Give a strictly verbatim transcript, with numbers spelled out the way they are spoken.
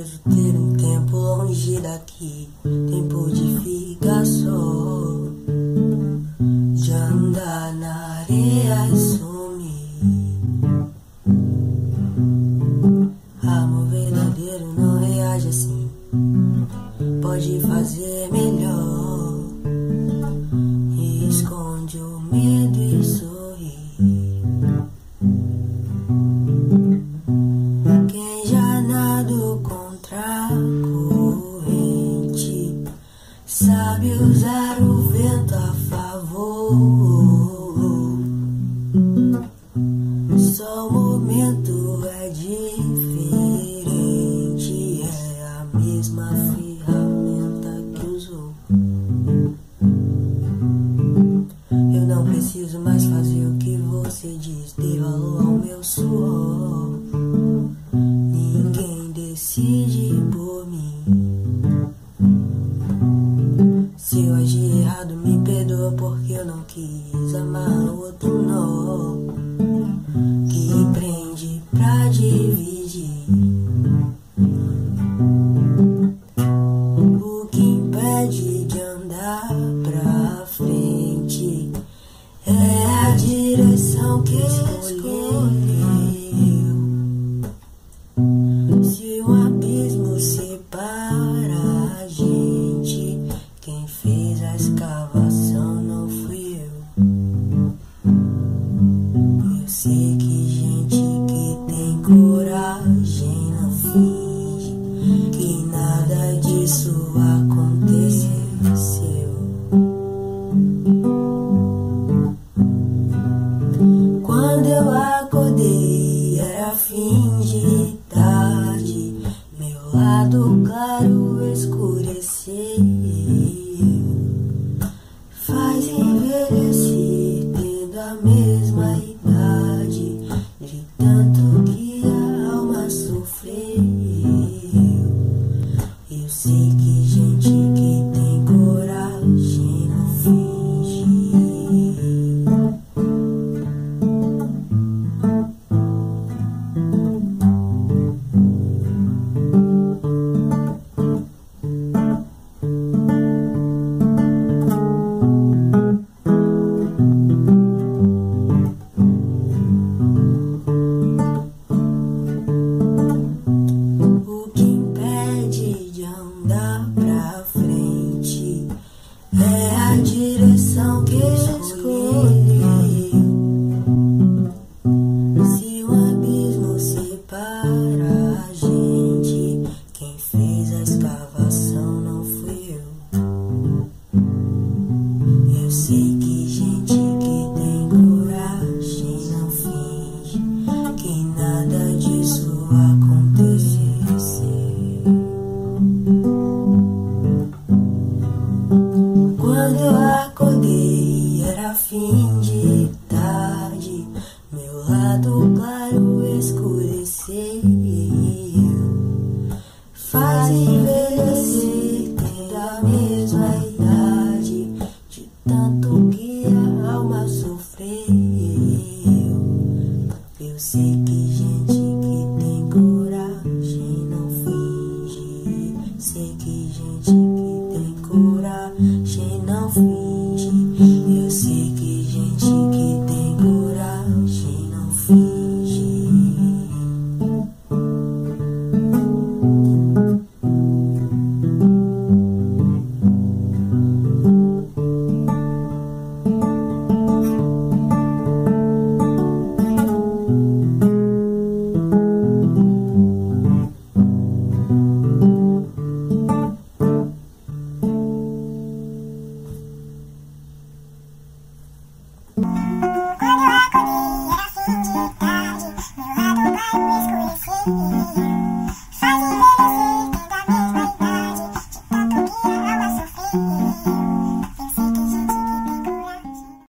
gostoso ter um tempo longe daqui, tempo de ficar só, de andar na areia e sumir. Amor verdadeiro não reage assim, pode fazer melhor, esconde o medo e sorri. Quem já nadou contra a corrente sabe usar o vento a favor. Só o momento é diferente, é a mesma ferramenta que usou. Eu não preciso mais fazer o que você diz, dê valor ao meu suor. Ninguém decide por mim. Se eu agi errado, me perdoa, porque eu não quis amar outro nó que prende pra dividir. O que impede de andar pra frente é a direção que escolheu. Se um abismo separa a gente, quem fez a escavação não fui eu. Eu sei que gente que tem coragem não finge que nada disso aconteceu. Quando eu acordei era fim de tarde, meu lado claro escureceu. Faz envelhecer tendo a mesma idade, de tanto que a alma sofreu. Eu sei que gente que tem coragem não finge. O que impede de andar pra frente é a direção que escolheu. Se um abismo separa a gente, quem fez a escavação não fui eu. Eu sei que gente que tem coragem não finge que nada disso aconteceu. Quando eu acordei era fim de tarde, meu lado claro escureceu. Faz